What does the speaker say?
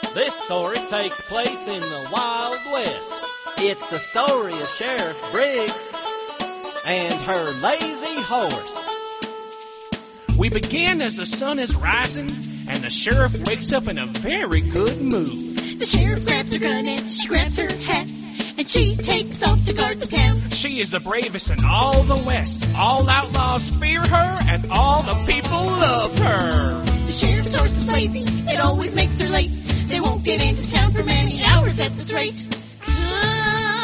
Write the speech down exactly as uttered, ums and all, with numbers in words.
This story takes place in the Wild West. It's the story of Sheriff Briggs and her lazy horse. We begin as the sun is rising, and the sheriff wakes up in a very good mood. The sheriff grabs her gun and she grabs her hat, and she takes off to guard the town. She is the bravest in all the West. All outlaws fear her, and all the people love her. The sheriff's horse is lazy, it always makes her late. They won't get into town for many hours at this rate. Come